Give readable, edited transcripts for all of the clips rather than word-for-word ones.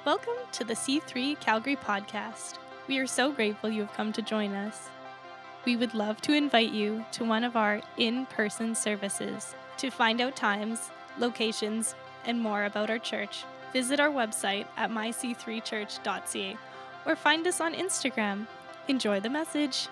Welcome to the C3 Calgary podcast. We are so grateful you have come to join us. We would love to invite you to one of our in-person services. To find out times, locations, and more about our church, visit our website at myc3church.ca or find us on Instagram. Enjoy the message.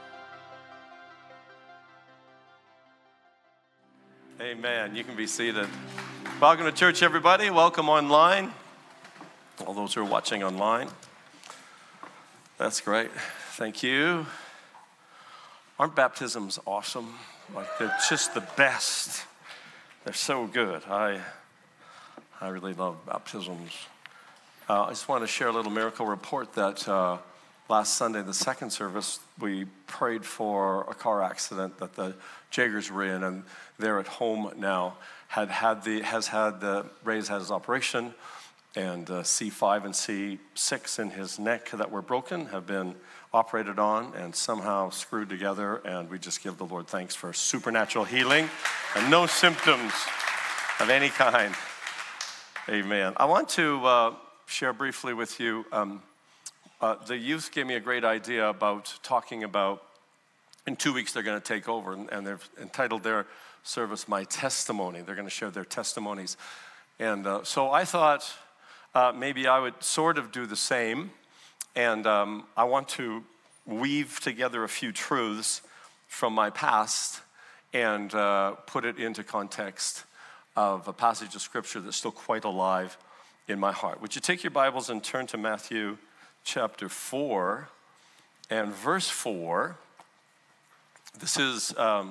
Amen. You can be seated. Welcome to church, everybody. Welcome online. All those who are watching online. That's great. Thank you. Aren't baptisms awesome? Like, they're just the best. They're so good. I really love baptisms. I just want to share a little miracle report that last Sunday, the second service, we prayed for a car accident that the Jagers were in, and they're at home now. Ray's had his operation, and C5 and C6 in his neck that were broken have been operated on and somehow screwed together, and we just give the Lord thanks for supernatural healing and no symptoms of any kind. Amen. I want to share briefly with you, the youth gave me a great idea about talking about, in 2 weeks they're going to take over, and they've entitled their service, My Testimony. They're going to share their testimonies. And so I thought maybe I would sort of do the same, and I want to weave together a few truths from my past and put it into context of a passage of Scripture that's still quite alive in my heart. Would you take your Bibles and turn to Matthew chapter 4 and verse 4. This is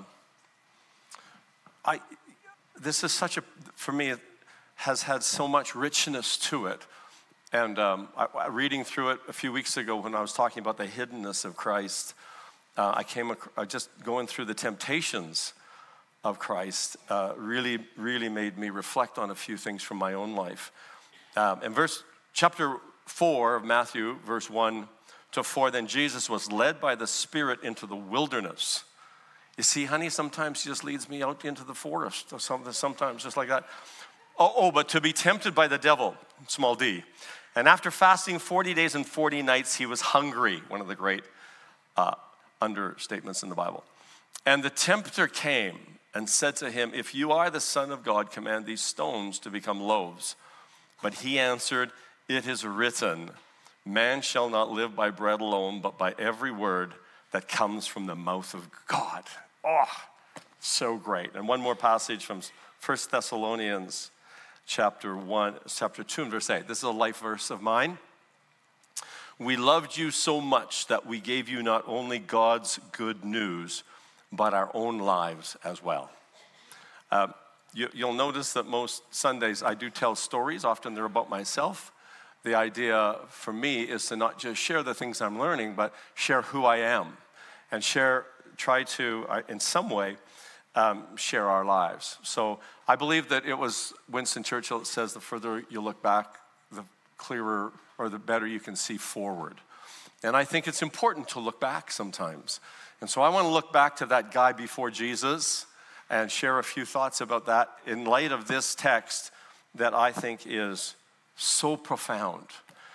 such a, for me, it has had so much richness to it. And reading through it a few weeks ago when I was talking about the hiddenness of Christ, just going through the temptations of Christ really made me reflect on a few things from my own life. In chapter 4 of Matthew, verse 1 to 4, then Jesus was led by the Spirit into the wilderness. You see, honey, sometimes he just leads me out into the forest, or sometimes just like that. But to be tempted by the devil, small d. And after fasting 40 days and 40 nights, he was hungry, one of the great understatements in the Bible. And the tempter came and said to him, if you are the Son of God, command these stones to become loaves. But he answered, it is written, man shall not live by bread alone, but by every word that comes from the mouth of God. Oh, so great. And one more passage from 1 Thessalonians chapter 2 and verse 8. This is a life verse of mine. We loved you so much that we gave you not only God's good news, but our own lives as well. You'll notice that most Sundays I do tell stories. Often they're about myself. The idea for me is to not just share the things I'm learning, but share who I am and try to, in some way, share our lives. So I believe that it was Winston Churchill that says the further you look back, the clearer or the better you can see forward. And I think it's important to look back sometimes. And so I want to look back to that guy before Jesus and share a few thoughts about that in light of this text that I think is so profound.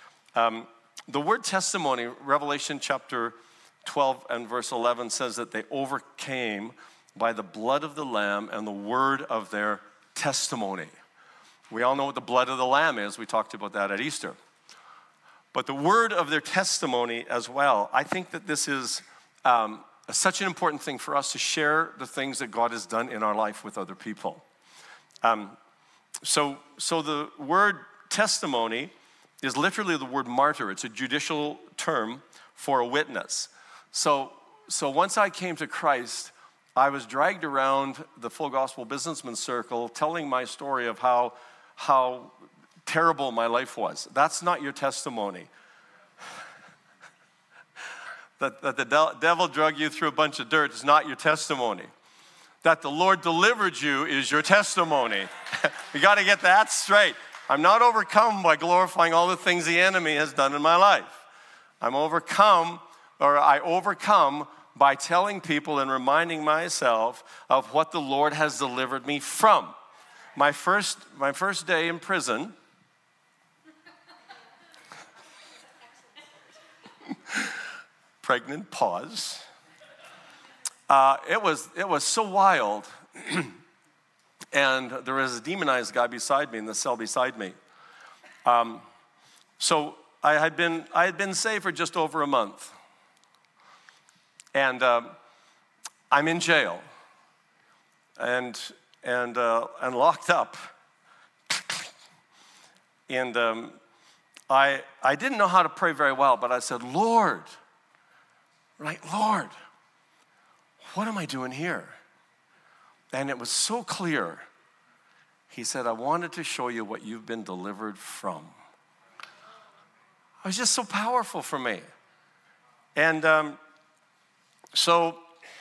The word testimony, Revelation chapter 12 and verse 11 says that they overcame by the blood of the Lamb and the word of their testimony. We all know what the blood of the Lamb is. We talked about that at Easter. But the word of their testimony as well. I think that this is such an important thing for us to share the things that God has done in our life with other people. So the word testimony is literally the word martyr. It's a judicial term for a witness. So once I came to Christ, I was dragged around the Full Gospel Businessman Circle telling my story of how terrible my life was. That's not your testimony. that the devil drug you through a bunch of dirt is not your testimony. That the Lord delivered you is your testimony. You got to get that straight. I'm not overcome by glorifying all the things the enemy has done in my life. I overcome by telling people and reminding myself of what the Lord has delivered me from. My first day in prison, pregnant pause. It was so wild. And there was a demonized guy beside me in the cell beside me. So I had been saved for just over a month. And I'm in jail and locked up. And I didn't know how to pray very well, but I said, Lord, Lord, what am I doing here? And it was so clear. He said, I wanted to show you what you've been delivered from. It was just so powerful for me. And so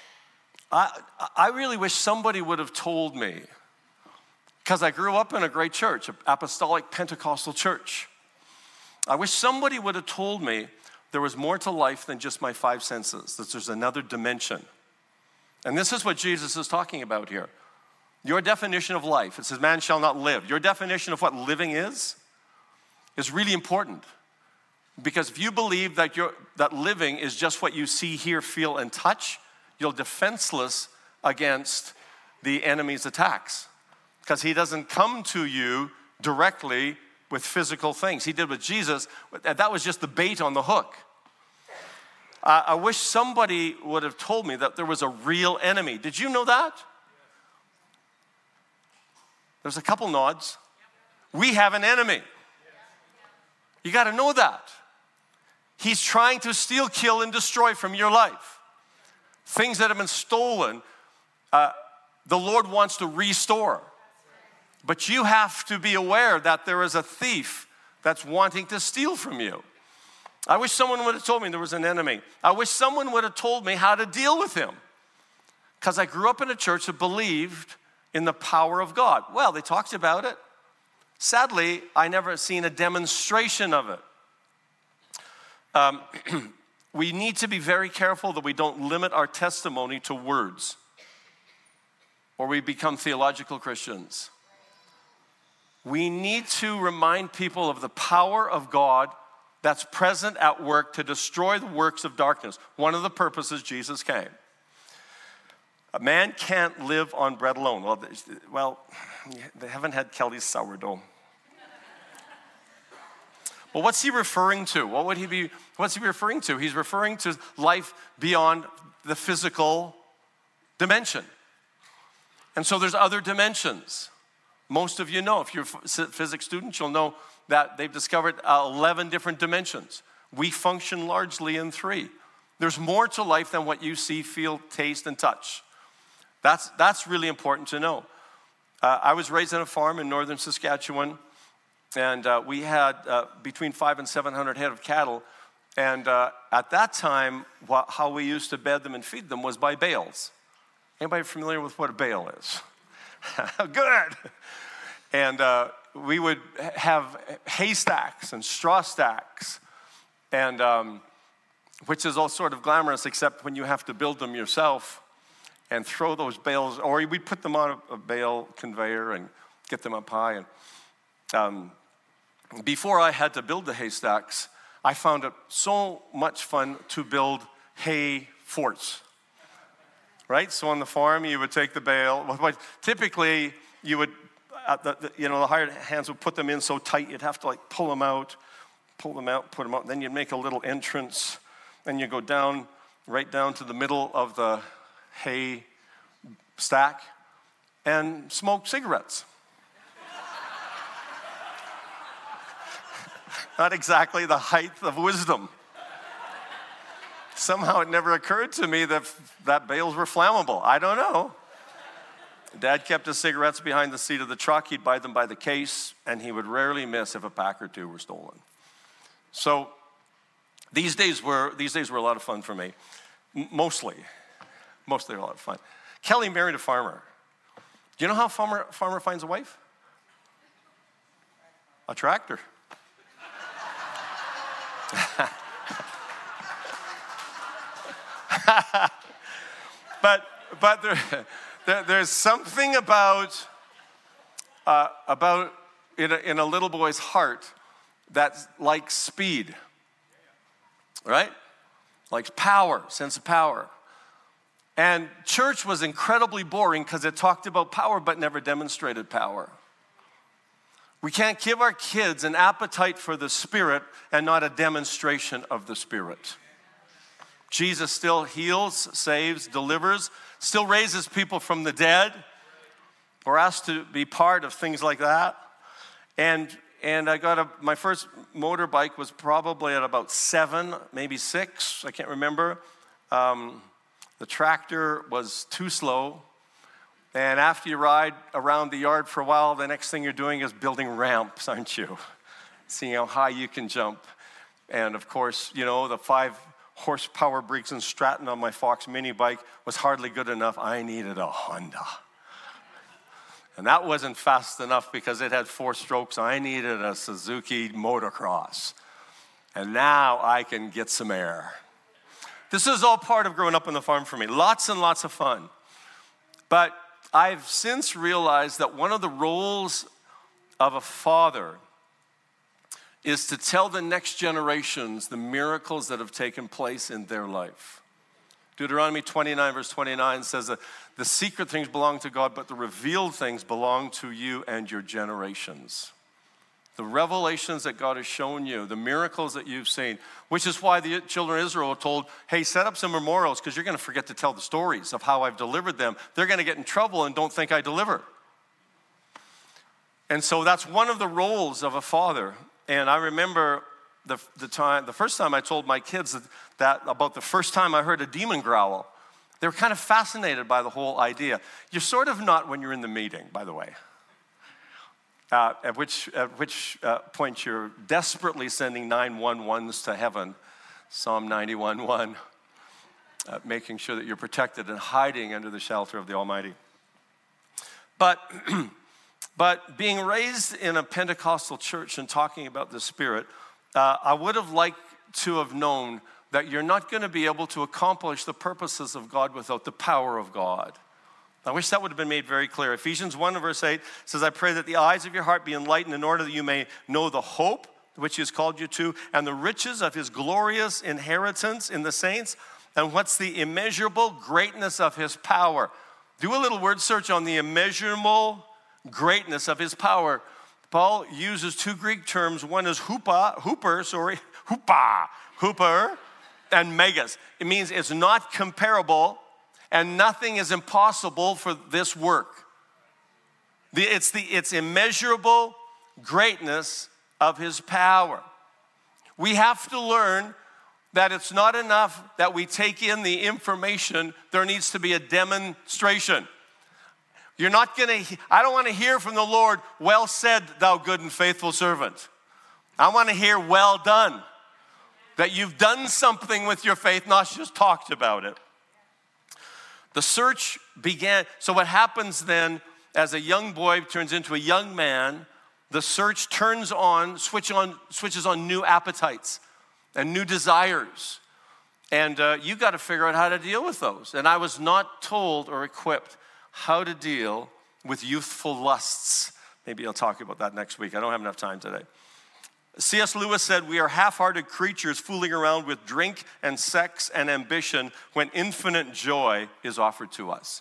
I really wish somebody would have told me, because I grew up in a great church, an apostolic Pentecostal church. I wish somebody would have told me there was more to life than just my five senses, that there's another dimension. And this is what Jesus is talking about here. Your definition of life, it says man shall not live. Your definition of what living is really important. Because if you believe that living is just what you see, hear, feel, and touch, you're defenseless against the enemy's attacks. Because he doesn't come to you directly with physical things. He did with Jesus. That was just the bait on the hook. I wish somebody would have told me that there was a real enemy. Did you know that? There's a couple nods. We have an enemy. You got to know that. He's trying to steal, kill, and destroy from your life. Things that have been stolen, the Lord wants to restore. But you have to be aware that there is a thief that's wanting to steal from you. I wish someone would have told me there was an enemy. I wish someone would have told me how to deal with him. Because I grew up in a church that believed in the power of God. Well, they talked about it. Sadly, I never seen a demonstration of it. We need to be very careful that we don't limit our testimony to words, or we become theological Christians. We need to remind people of the power of God that's present at work to destroy the works of darkness. One of the purposes Jesus came. A man can't live on bread alone. Well, they haven't had Kelly's sourdough. Well, what's he referring to? What's he referring to? He's referring to life beyond the physical dimension. And so there's other dimensions. Most of you know, if you're a physics student, you'll know that they've discovered 11 different dimensions. We function largely in 3. There's more to life than what you see, feel, taste, and touch. That's really important to know. I was raised on a farm in northern Saskatchewan, and we had between 500 and 700 head of cattle. And at that time, how we used to bed them and feed them was by bales. Anybody familiar with what a bale is? Good. And we would have hay stacks and straw stacks, and which is all sort of glamorous, except when you have to build them yourself and throw those bales, or we'd put them on a bale conveyor and get them up high. And before I had to build the haystacks, I found it so much fun to build hay forts. Right? So on the farm, you would take the bale. Typically, you would, the hired hands would put them in so tight, you'd have to pull them out, put them out. Then you'd make a little entrance, and you go down, right down to the middle of the hay stack, and smoke cigarettes. Not exactly the height of wisdom. Somehow it never occurred to me that bales were flammable. I don't know. Dad kept his cigarettes behind the seat of the truck. He'd buy them by the case, and he would rarely miss if a pack or two were stolen. So these days were a lot of fun for me. Mostly a lot of fun. Kelly married a farmer. Do you know how a farmer finds a wife? A tractor. But there's something about in a little boy's heart that's like speed, right? like power, sense of power. And church was incredibly boring because it talked about power but never demonstrated power. We can't give our kids an appetite for the Spirit and not a demonstration of the Spirit. Jesus still heals, saves, delivers, still raises people from the dead. We're asked to be part of things like that. And I got my first motorbike was probably at about 7, maybe 6, I can't remember. The tractor was too slow. And after you ride around the yard for a while, the next thing you're doing is building ramps, aren't you? Seeing how high you can jump. And of course, you know, the 5 horsepower Briggs & Stratton on my Fox mini bike was hardly good enough. I needed a Honda. And that wasn't fast enough because it had 4 strokes. I needed a Suzuki motocross. And now I can get some air. This is all part of growing up on the farm for me. Lots and lots of fun. But I've since realized that one of the roles of a father is to tell the next generations the miracles that have taken place in their life. Deuteronomy 29 verse 29 says that the secret things belong to God, but the revealed things belong to you and your generations. The revelations that God has shown you, the miracles that you've seen, which is why the children of Israel were told, hey, set up some memorials because you're going to forget to tell the stories of how I've delivered them. They're going to get in trouble and don't think I deliver. And so that's one of the roles of a father. And I remember the first time I told my kids that about the first time I heard a demon growl. They were kind of fascinated by the whole idea. You're sort of not when you're in the meeting, by the way. At which point you're desperately sending 911s to heaven, Psalm 91:1, making sure that you're protected and hiding under the shelter of the Almighty. But being raised in a Pentecostal church and talking about the Spirit, I would have liked to have known that you're not going to be able to accomplish the purposes of God without the power of God. I wish that would have been made very clear. Ephesians 1 verse 8 says, I pray that the eyes of your heart be enlightened in order that you may know the hope which he has called you to and the riches of his glorious inheritance in the saints and what's the immeasurable greatness of his power. Do a little word search on the immeasurable greatness of his power. Paul uses 2 Greek terms. One is hooper, and megas. It means it's not comparable and nothing is impossible for this work. It's immeasurable greatness of his power. We have to learn that it's not enough that we take in the information. There needs to be a demonstration. I don't want to hear from the Lord, well said, thou good and faithful servant. I want to hear, well done. That you've done something with your faith, not just talked about it. The search began. So what happens then, as a young boy turns into a young man, the search switches on new appetites and new desires. And you got to figure out how to deal with those. And I was not told or equipped how to deal with youthful lusts. Maybe I'll talk about that next week. I don't have enough time today. C.S. Lewis said, we are half-hearted creatures fooling around with drink and sex and ambition when infinite joy is offered to us.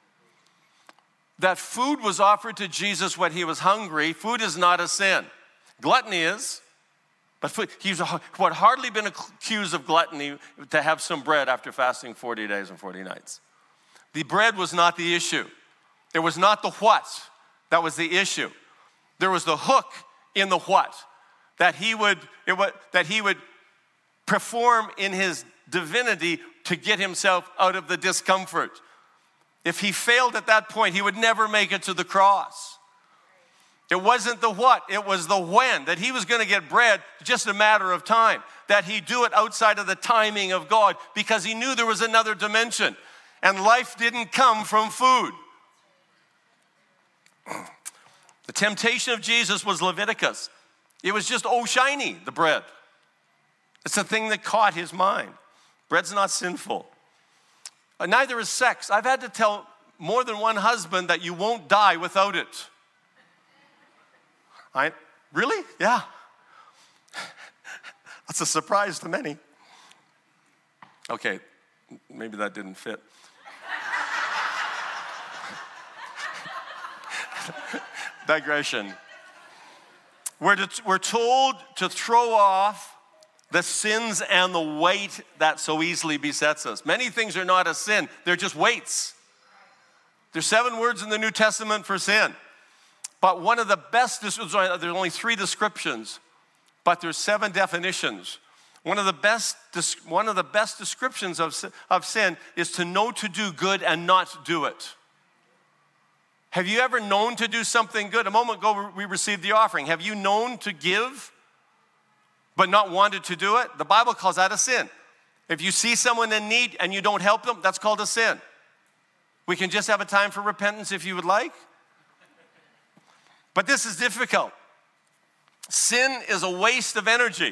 That food was offered to Jesus when he was hungry. Food is not a sin. Gluttony is. But he's hardly been accused of gluttony to have some bread after fasting 40 days and 40 nights. The bread was not the issue. It was not the what that was the issue. There was the hook in the what. That he would perform in his divinity to get himself out of the discomfort. If he failed at that point, he would never make it to the cross. It wasn't the what, it was the when. That he was going to get bread, just a matter of time. That he'd do it outside of the timing of God because he knew there was another dimension. And life didn't come from food. The temptation of Jesus was Leviticus. It was just, shiny, the bread. It's the thing that caught his mind. Bread's not sinful. Neither is sex. I've had to tell more than one husband that you won't die without it. Really? Yeah. That's a surprise to many. Okay, maybe that didn't fit. Digression. We're told to throw off the sins and the weight that so easily besets us. Many things are not a sin, they're just weights. There's 7 words in the New Testament for sin. But one of the best, there's only 3 descriptions, but there's 7 definitions. One of the best descriptions of sin is to know to do good and not do it. Have you ever known to do something good? A moment ago, we received the offering. Have you known to give, but not wanted to do it? The Bible calls that a sin. If you see someone in need and you don't help them, that's called a sin. We can just have a time for repentance if you would like. But this is difficult. Sin is a waste of energy.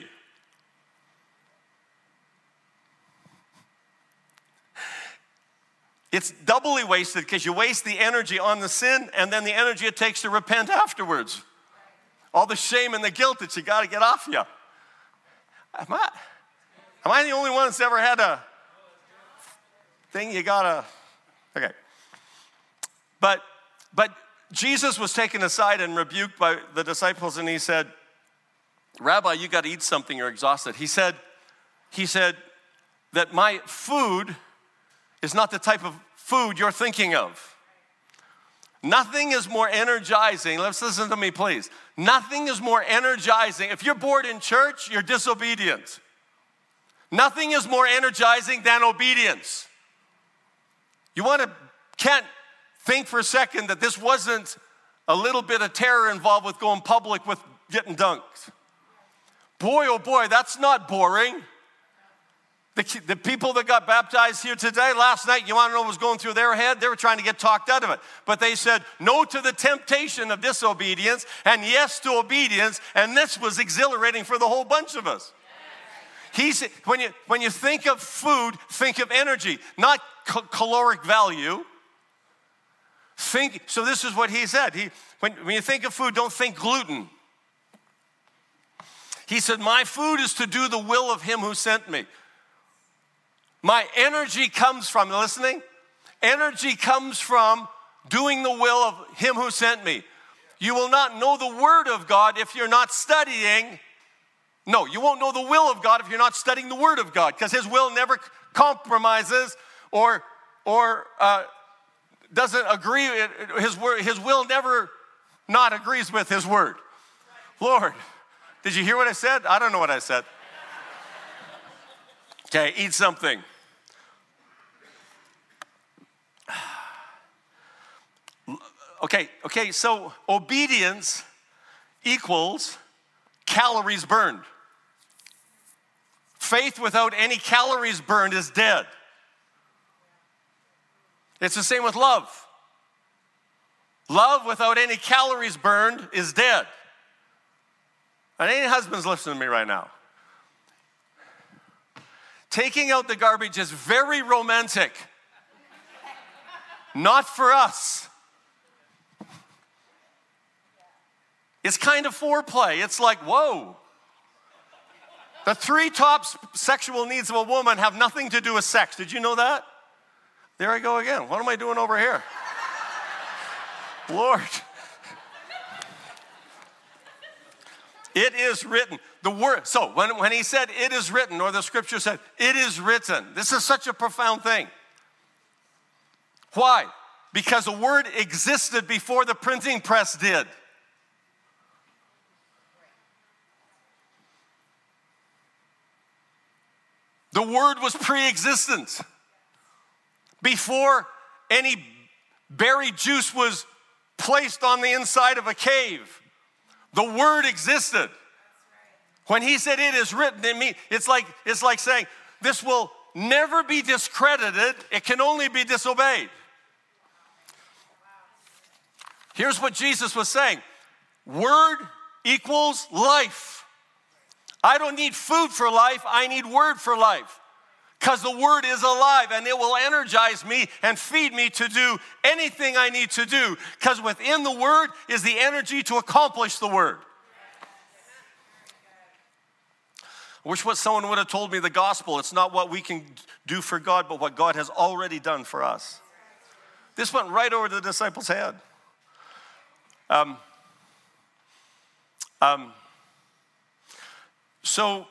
It's doubly wasted because you waste the energy on the sin and then the energy it takes to repent afterwards. All the shame and the guilt that you got to get off you. Am I the only one that's ever had a thing you got to... Okay. But Jesus was taken aside and rebuked by the disciples, and he said, Rabbi, you got to eat something, you're exhausted. He said that my food is not the type of food you're thinking of. Nothing is more energizing. Let's listen to me, please. Nothing is more energizing. If you're bored in church, you're disobedient. Nothing is more energizing than obedience. Can't think for a second that this wasn't a little bit of terror involved with going public with getting dunked. Boy, oh boy, that's not boring. The people that got baptized here today, last night, you want to know what was going through their head? They were trying to get talked out of it. But they said no to the temptation of disobedience and yes to obedience, and this was exhilarating for the whole bunch of us. When you think of food, think of energy, not caloric value. So this is what he said. When you think of food, don't think gluten. He said, my food is to do the will of him who sent me. My energy comes from, listening? Energy comes from doing the will of him who sent me. You will not know the word of God if you're not studying. No, you won't know the will of God if you're not studying the word of God, because his will never compromises or doesn't agree. His will never not agrees with his word. Lord, did you hear what I said? I don't know what I said. Okay, eat something. Okay, so obedience equals calories burned. Faith without any calories burned is dead. It's the same with love. Love without any calories burned is dead. And any husbands listening to me right now? Taking out the garbage is very romantic. Not for us. It's kind of foreplay. It's like, whoa. The 3 top sexual needs of a woman have nothing to do with sex. Did you know that? There I go again. What am I doing over here? Lord. It is written. The word. So when he said it is written, or the scripture said it is written, this is such a profound thing. Why? Because the word existed before the printing press did. The word was pre-existent. Before any berry juice was placed on the inside of a cave, the word existed. When he said it is written, it's like saying this will never be discredited. It can only be disobeyed. Here's what Jesus was saying. Word equals life. I don't need food for life. I need word for life. Because the word is alive and it will energize me and feed me to do anything I need to do. Because within the word is the energy to accomplish the word. I wish what someone would have told me the gospel. It's not what we can do for God, but what God has already done for us. This went right over the disciples' head. So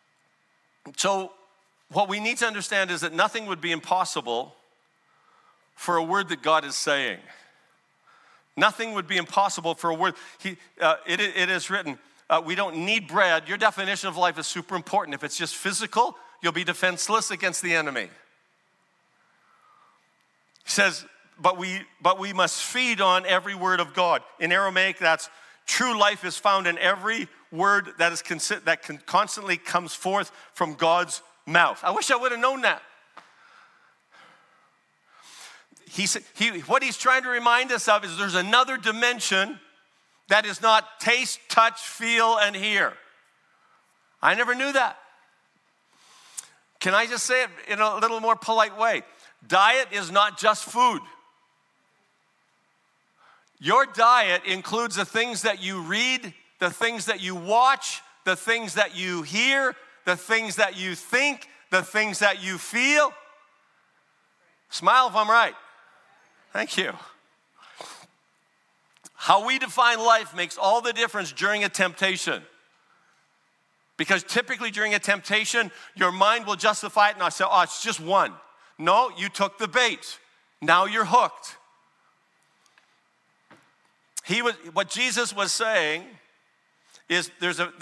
what we need to understand is that nothing would be impossible for a word that God is saying. Nothing would be impossible for a word. It is written, we don't need bread. Your definition of life is super important. If it's just physical, you'll be defenseless against the enemy. He says, but we must feed on every word of God. In Aramaic, that's true life is found in every word that constantly comes forth from God's mouth. I wish I would have known that. What he's trying to remind us of is there's another dimension that is not taste, touch, feel, and hear. I never knew that. Can I just say it in a little more polite way? Diet is not just food. Your diet includes the things that you read, the things that you watch, the things that you hear, the things that you think, the things that you feel. Smile if I'm right. Thank you. How we define life makes all the difference during a temptation. Because typically during a temptation, your mind will justify it and I'll say, oh, it's just one. No, you took the bait. Now you're hooked. What Jesus was saying is there's a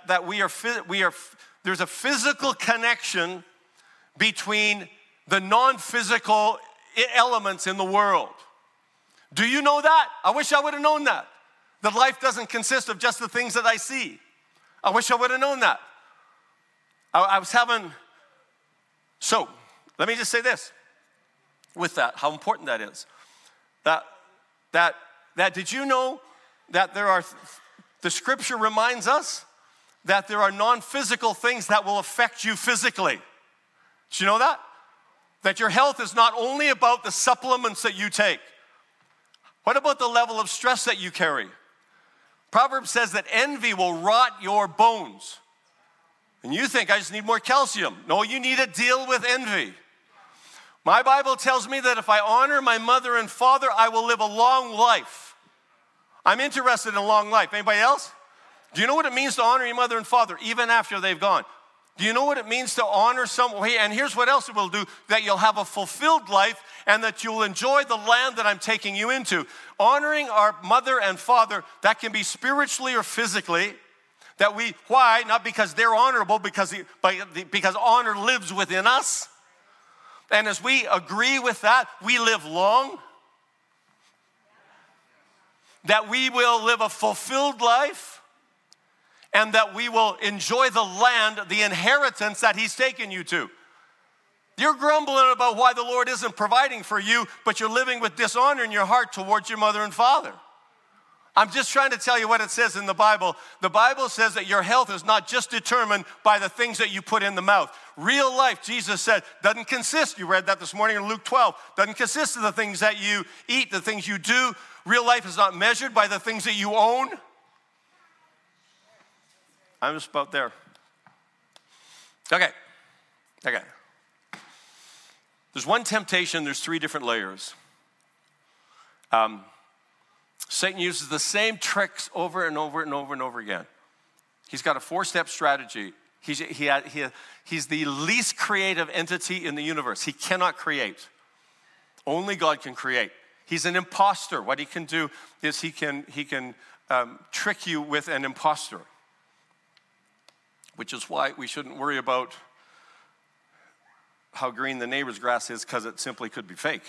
physical connection between the non-physical elements in the world. Do you know that? I wish I would have known that. That life doesn't consist of just the things that I see. I wish I would have known that. So, let me just say this. With that, how important that is. That did you know that the scripture reminds us that there are non-physical things that will affect you physically. Did you know that? That your health is not only about the supplements that you take. What about the level of stress that you carry? Proverbs says that envy will rot your bones. And you think, I just need more calcium. No, you need to deal with envy. My Bible tells me that if I honor my mother and father, I will live a long life. I'm interested in long life. Anybody else? Do you know what it means to honor your mother and father even after they've gone? Do you know what it means to honor someone? And here's what else it will do, that you'll have a fulfilled life and that you'll enjoy the land that I'm taking you into. Honoring our mother and father, that can be spiritually or physically. Why? Not because they're honorable, because honor lives within us. And as we agree with that, we live long. That we will live a fulfilled life. And that we will enjoy the land, the inheritance that He's taken you to. You're grumbling about why the Lord isn't providing for you, but you're living with dishonor in your heart towards your mother and father. I'm just trying to tell you what it says in the Bible. The Bible says that your health is not just determined by the things that you put in the mouth. Real life, Jesus said, doesn't consist, you read that this morning in Luke 12, doesn't consist of the things that you eat, the things you do. Real life is not measured by the things that you own. I'm just about there. Okay. There's one temptation, there's three different layers. Satan uses the same tricks over and over and over and over again. He's got a 4-step strategy. He's the least creative entity in the universe. He cannot create. Only God can create. He's an imposter. What he can do is he can trick you with an imposter. Which is why we shouldn't worry about how green the neighbor's grass is, because it simply could be fake.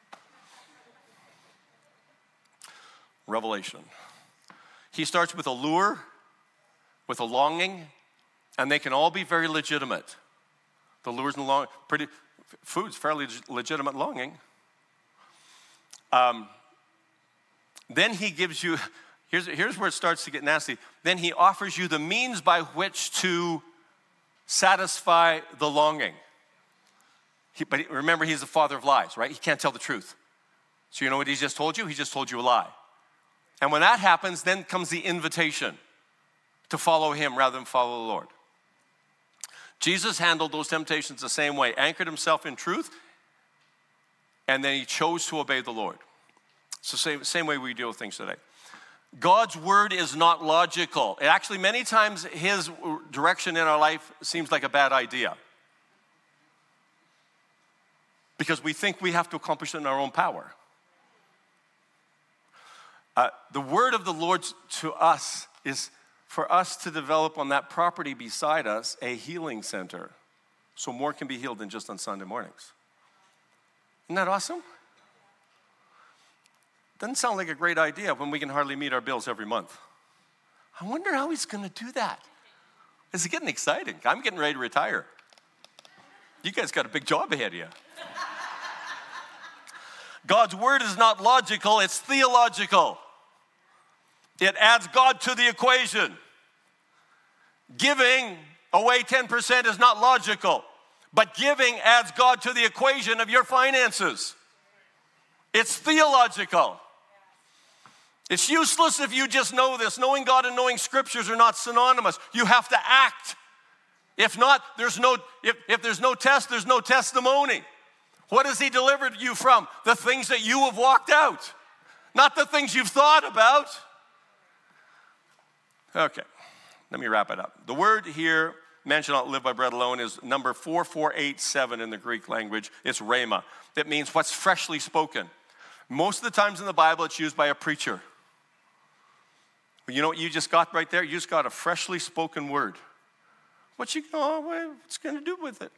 Revelation. He starts with a lure, with a longing, and they can all be very legitimate. The lures and the longing, food's fairly legitimate longing. Then he gives you, here's where it starts to get nasty. Then he offers you the means by which to satisfy the longing. But remember, he's the father of lies, right? He can't tell the truth. So you know what he just told you? He just told you a lie. And when that happens, then comes the invitation to follow him rather than follow the Lord. Jesus handled those temptations the same way, anchored himself in truth, and then he chose to obey the Lord. It's the same way we deal with things today. God's word is not logical. It actually, many times, his direction in our life seems like a bad idea. Because we think we have to accomplish it in our own power. The word of the Lord to us is for us to develop on that property beside us a healing center so more can be healed than just on Sunday mornings. Isn't that awesome? Doesn't sound like a great idea when we can hardly meet our bills every month. I wonder how he's going to do that. It's getting exciting. I'm getting ready to retire. You guys got a big job ahead of you. God's word is not logical, it's theological. It adds God to the equation. Giving away 10% is not logical, but giving adds God to the equation of your finances. It's theological. It's useless if you just know this. Knowing God and knowing scriptures are not synonymous. You have to act. If not, if there's no test, there's no testimony. What has he delivered you from? The things that you have walked out, not the things you've thought about. Okay, let me wrap it up. The word here, man shall not live by bread alone, is number 4487 in the Greek language. It's rhema. It means what's freshly spoken. Most of the times in the Bible, it's used by a preacher. You know what you just got right there? You just got a freshly spoken word. What's it going to do with it?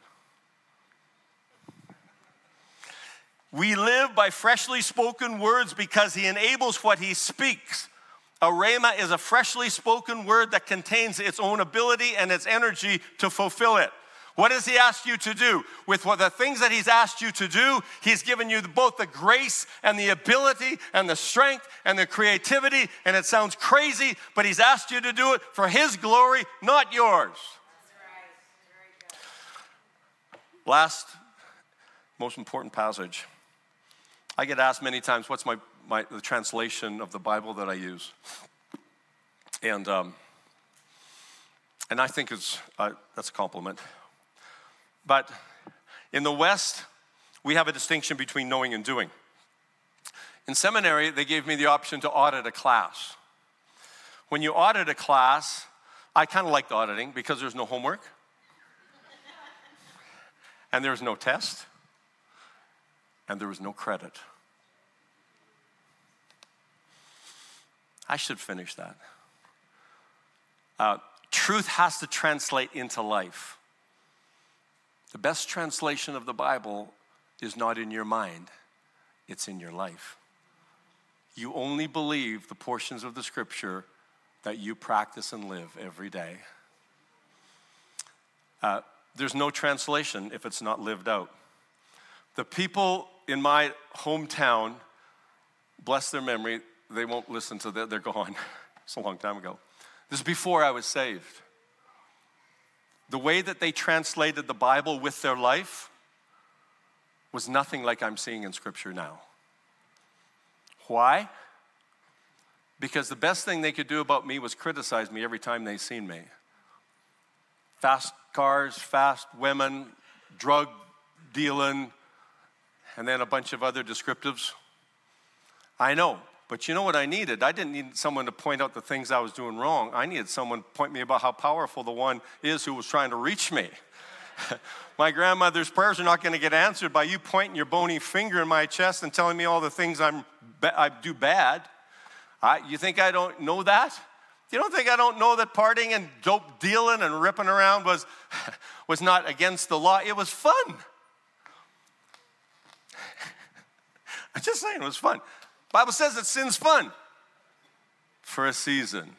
We live by freshly spoken words because he enables what he speaks. A rhema is a freshly spoken word that contains its own ability and its energy to fulfill it. What has he asked you to do? With the things that he's asked you to do, he's given you both the grace and the ability and the strength and the creativity, and it sounds crazy, but he's asked you to do it for his glory, not yours. That's right. Last, most important passage. I get asked many times, what's the translation of the Bible that I use? And I think that's a compliment. But in the West, we have a distinction between knowing and doing. In seminary, they gave me the option to audit a class. When you audit a class, I kind of liked auditing because there's no homework. And there's no test. And there was no credit. I should finish that. Truth has to translate into life. The best translation of the Bible is not in your mind, it's in your life. You only believe the portions of the scripture that you practice and live every day. There's no translation if it's not lived out. The people in my hometown, bless their memory, they won't listen to that, they're gone. It's a long time ago. This is before I was saved. The way that they translated the Bible with their life was nothing like I'm seeing in Scripture now. Why? Because the best thing they could do about me was criticize me every time they seen me. Fast cars, fast women, drug dealing, and then a bunch of other descriptives. I know, but you know what I needed? I didn't need someone to point out the things I was doing wrong. I needed someone to point me about how powerful the one is who was trying to reach me. My grandmother's prayers are not going to get answered by you pointing your bony finger in my chest and telling me all the things I do bad. You think I don't know that? You don't think I don't know that partying and dope dealing and ripping around was not against the law? It was fun. I'm just saying it was fun. The Bible says that sin's fun for a season.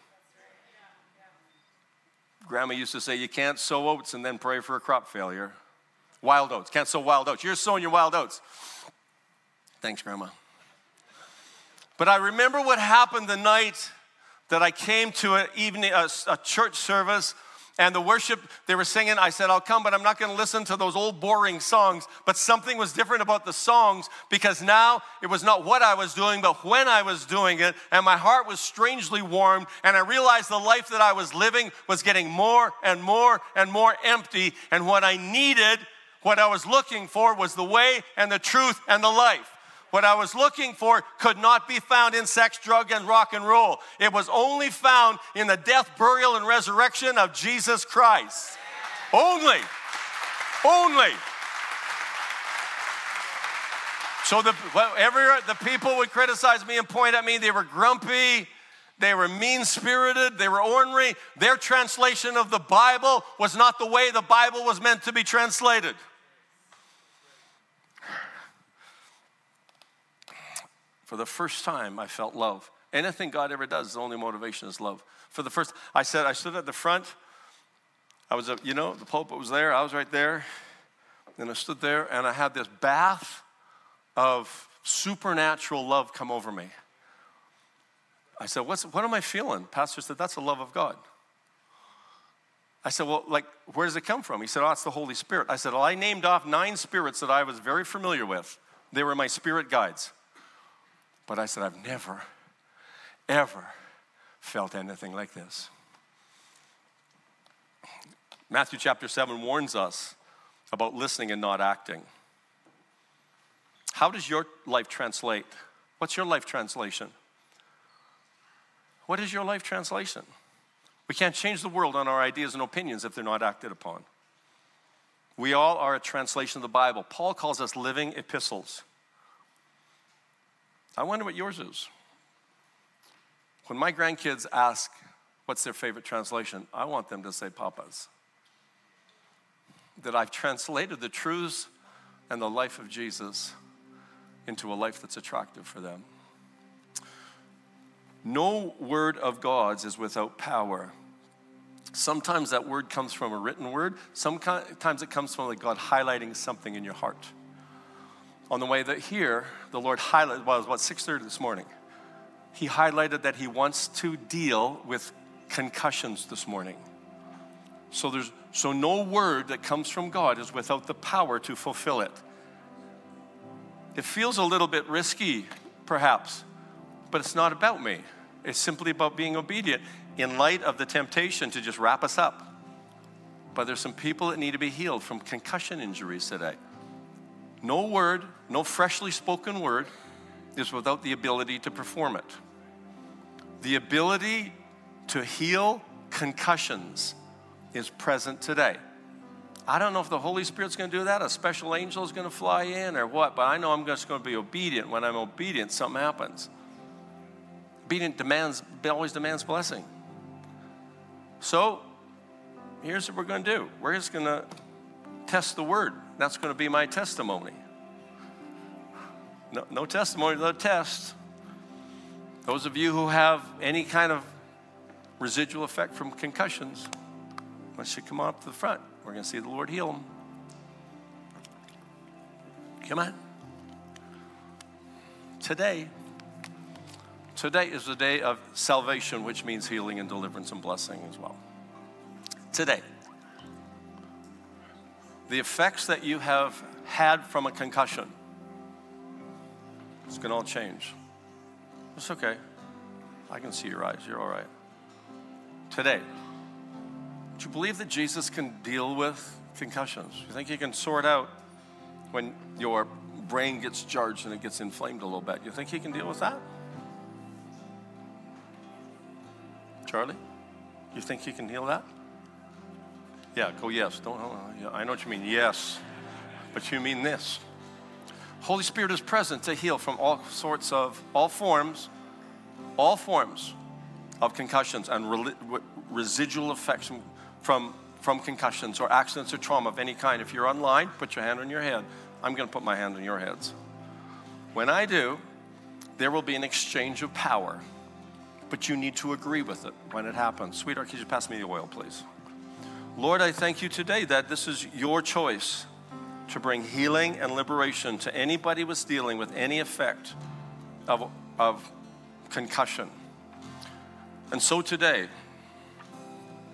Grandma used to say you can't sow oats and then pray for a crop failure. Wild oats. Can't sow wild oats. You're sowing your wild oats. Thanks, Grandma. But I remember what happened the night that I came to a church service, And the worship they were singing, I said, I'll come, but I'm not going to listen to those old boring songs. But something was different about the songs because now it was not what I was doing, but when I was doing it. And my heart was strangely warmed. And I realized the life that I was living was getting more and more and more empty. And what I needed, what I was looking for was the way and the truth and the life. What I was looking for could not be found in sex, drug, and rock and roll. It was only found in the death, burial, and resurrection of Jesus Christ. Only. So the people would criticize me and point at me. They were grumpy. They were mean-spirited. They were ornery. Their translation of the Bible was not the way the Bible was meant to be translated. For the first time, I felt love. Anything God ever does, the only motivation is love. I stood at the front. The pulpit was there. I was right there. And I stood there, and I had this bath of supernatural love come over me. I said, what am I feeling? Pastor said, that's the love of God. I said, well, where does it come from? He said, it's the Holy Spirit. I said, well, I named off 9 spirits that I was very familiar with. They were my spirit guides. But I said, I've never, ever felt anything like this. Matthew chapter 7 warns us about listening and not acting. How does your life translate? What's your life translation? What is your life translation? We can't change the world on our ideas and opinions if they're not acted upon. We all are a translation of the Bible. Paul calls us living epistles. I wonder what yours is. When my grandkids ask what's their favorite translation, I want them to say Papa's. That I've translated the truths and the life of Jesus into a life that's attractive for them. No word of God's is without power. Sometimes that word comes from a written word. Sometimes it comes from God highlighting something in your heart. On the way here, the Lord highlighted, it was about 6:30 this morning. He highlighted that he wants to deal with concussions this morning. So no word that comes from God is without the power to fulfill it. It feels a little bit risky, perhaps, but it's not about me. It's simply about being obedient in light of the temptation to just wrap us up. But there's some people that need to be healed from concussion injuries today. No word, no freshly spoken word is without the ability to perform it. The ability to heal concussions is present today. I don't know if the Holy Spirit's going to do that, a special angel is going to fly in or what, but I know I'm just going to be obedient. When I'm obedient, something happens. Obedient always demands blessing. So, here's what we're going to do. We're just going to test the word. That's going to be my testimony. No testimony without test. Those of you who have any kind of residual effect from concussions, why don't you come on up to the front? We're going to see the Lord heal them. Come on. Today is the day of salvation, which means healing and deliverance and blessing as well. Today. The effects that you have had from a concussion, it's going to all change. It's okay. I can see your eyes. You're all right. Today, do you believe that Jesus can deal with concussions? You think he can sort out when your brain gets charged and it gets inflamed a little bit? You think he can deal with that? Charlie, you think he can heal that? Yeah, go yes. I know what you mean, yes. But you mean this. Holy Spirit is present to heal from all forms of concussions and residual effects from concussions or accidents or trauma of any kind. If you're online, put your hand on your head. I'm going to put my hand on your heads. When I do, there will be an exchange of power. But you need to agree with it when it happens. Sweetheart, could you pass me the oil, please? Lord, I thank you today that this is your choice to bring healing and liberation to anybody who's dealing with any effect of concussion. And so today,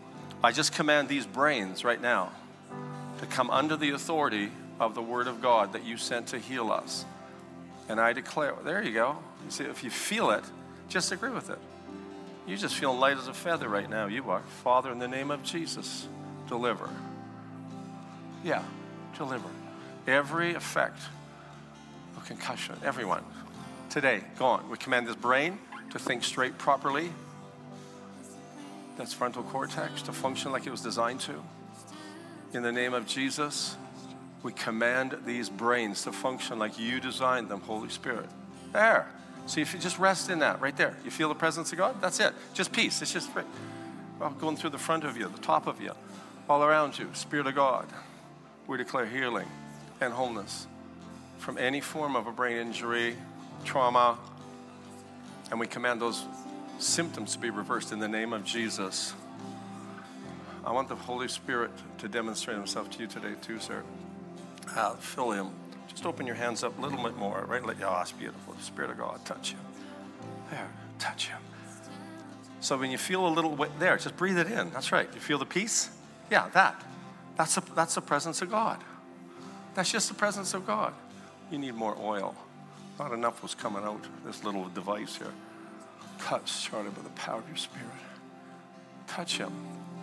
I just command these brains right now to come under the authority of the Word of God that you sent to heal us. And I declare, there you go. You see, if you feel it, just agree with it. You just feel light as a feather right now. You are. Father, in the name of Jesus, deliver. Yeah, deliver. Every effect of concussion, everyone, today, gone. We command this brain to think straight properly. That's frontal cortex to function like it was designed to. In the name of Jesus, we command these brains to function like you designed them, Holy Spirit. There. See, if you just rest in that, right there. You feel the presence of God? That's it. Just peace. It's just going through the front of you, the top of you, all around you. Spirit of God, we declare healing and wholeness from any form of a brain injury, trauma, and we command those symptoms to be reversed in the name of Jesus. I want the Holy Spirit to demonstrate himself to you today too, sir. Fill him. Just open your hands up a little bit more, right? Oh, that's beautiful. Spirit of God, touch him. There, touch him. So when you feel a little there, just breathe it in. That's right. You feel the peace? Yeah, that's the presence of God. That's just the presence of God. You need more oil. Not enough was coming out, this little device here. Touch Charlie by the power of your Spirit. Touch him.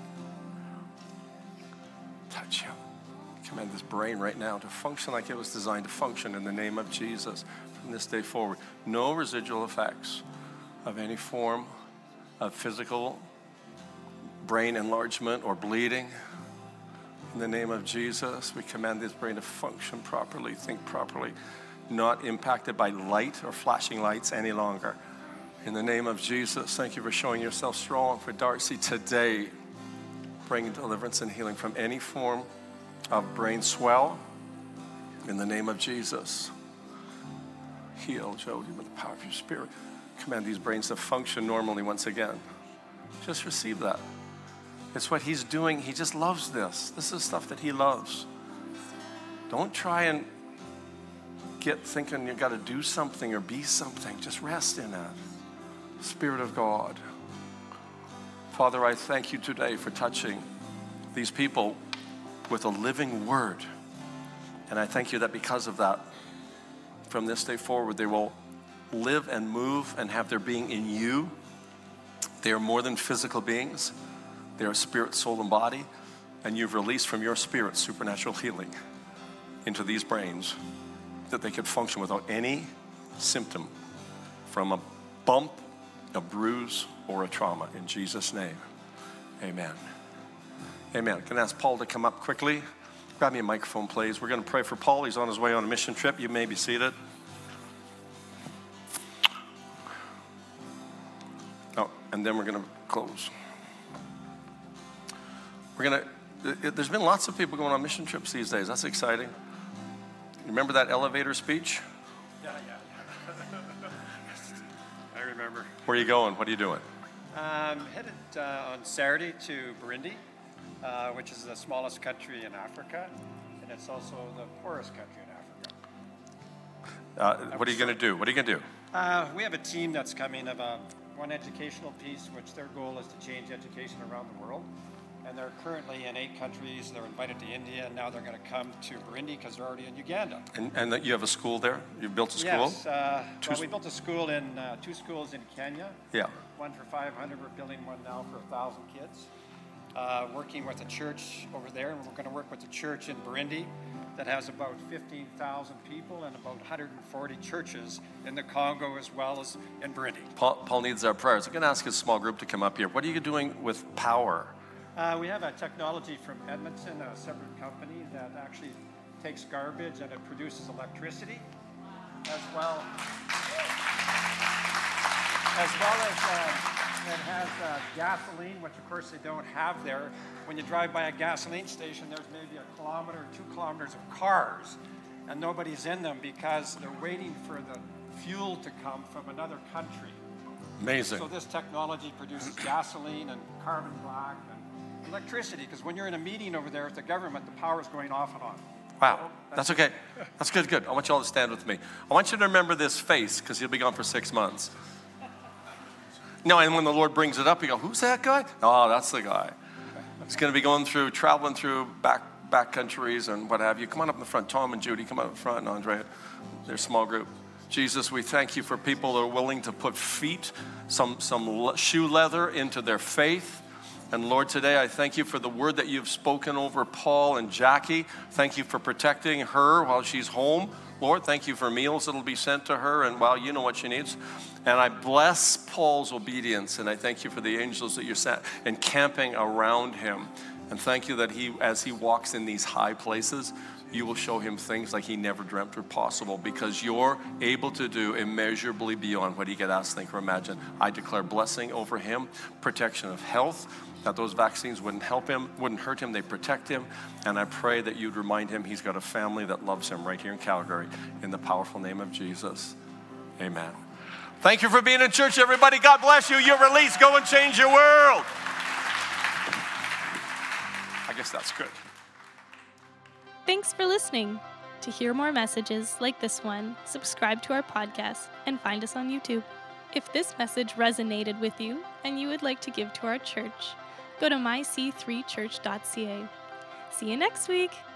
Touch him. Command this brain right now to function like it was designed to function in the name of Jesus from this day forward. No residual effects of any form of physical brain enlargement or bleeding. In the name of Jesus, we command this brain to function properly, think properly, not impacted by light or flashing lights any longer. In the name of Jesus, thank you for showing yourself strong for Darcy today. Bring deliverance and healing from any form of brain swell. In the name of Jesus, heal Jody with the power of your Spirit. Command these brains to function normally once again. Just receive that. It's what he's doing. He just loves this. This is stuff that he loves. Don't try and get thinking you got to do something or be something. Just rest in that. Spirit of God. Father, I thank you today for touching these people with a living word. And I thank you that because of that, from this day forward, they will live and move and have their being in you. They are more than physical beings. They are spirit, soul, and body. And you've released from your spirit supernatural healing into these brains that they could function without any symptom from a bump, a bruise, or a trauma. In Jesus' name, amen. Amen. I'm going to ask Paul to come up quickly. Grab me a microphone, please. We're going to pray for Paul. He's on his way on a mission trip. You may be seated. Oh, and then we're going to close. There's been lots of people going on mission trips these days. That's exciting. You remember that elevator speech? Yeah. I remember. Where are you going? What are you doing? Headed on Saturday to Burundi, which is the smallest country in Africa, and it's also the poorest country in Africa. What are you going to do? What are you going to do? We have a team that's coming of one educational piece, which their goal is to change education around the world. And they're currently in 8 countries. They're invited to India, and now they're going to come to Burundi because they're already in Uganda. And you have a school there? You've built a school? Yes. Well, we built a school in 2 schools in Kenya. Yeah. One for 500. We're building one now for 1,000 kids. Working with a church over there, and we're going to work with a church in Burundi that has about 15,000 people and about 140 churches in the Congo as well as in Burundi. Paul needs our prayers. I'm going to ask his small group to come up here. What are you doing with power? We have a technology from Edmonton, a separate company that actually takes garbage and it produces electricity, as well as it has gasoline, which of course they don't have there. When you drive by a gasoline station, there's maybe 1 kilometer or 2 kilometers of cars, and nobody's in them because they're waiting for the fuel to come from another country. Amazing. So this technology produces gasoline and carbon black and electricity, because when you're in a meeting over there with the government, the power is going off and on. Wow, that's okay. That's good. I want you all to stand with me. I want you to remember this face, because he'll be gone for 6 months. No, and when the Lord brings it up, you go, who's that guy? Oh, that's the guy. He's going to be traveling through back countries and what have you. Come on up in the front. Tom and Judy, come on up in front. And Andrea, their small group. Jesus, we thank you for people that are willing to put some shoe leather into their faith. And Lord, today I thank you for the word that you've spoken over Paul and Jackie. Thank you for protecting her while she's home. Lord, thank you for meals that'll be sent to her, and well, you know what she needs. And I bless Paul's obedience, and I thank you for the angels that you're encamping around him. And thank you that as he walks in these high places, you will show him things like he never dreamt were possible, because you're able to do immeasurably beyond what he could ask, think, or imagine. I declare blessing over him, protection of health, that those vaccines wouldn't hurt him, they protect him. And I pray that you'd remind him he's got a family that loves him right here in Calgary, in the powerful name of Jesus. Amen. Thank you for being in church, everybody. God bless you. You're released. Go and change your world. I guess that's good. Thanks for listening. To hear more messages like this one, subscribe to our podcast and find us on YouTube. If this message resonated with you and you would like to give to our church, go to myc3church.ca. See you next week.